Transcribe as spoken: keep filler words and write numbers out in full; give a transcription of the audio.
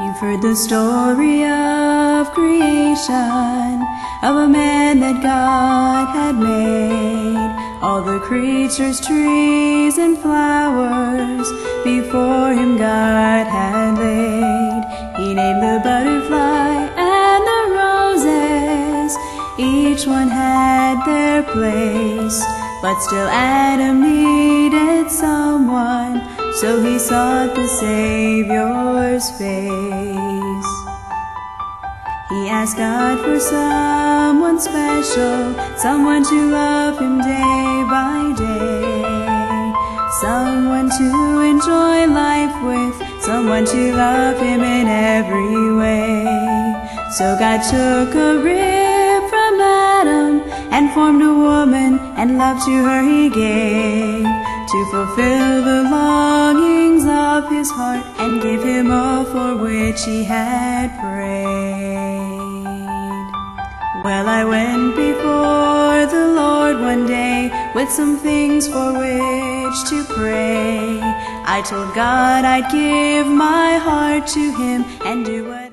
You've heard the story of creation, of a man that God had made. All the creatures, trees and flowers, before him God had laid. He named the butterfly and the roses, each one had their place. But still Adam needed someone, so he sought the Savior's face. He asked God for someone special, someone to love him day by day, someone to enjoy life with, someone to love him in every way. So God took a rib from Adam and formed a woman, and love to her he gave, to fulfill the longings of his heart and give him all for which he had prayed. Well, I went before the Lord one day with some things for which to pray. I told God I'd give my heart to him and do what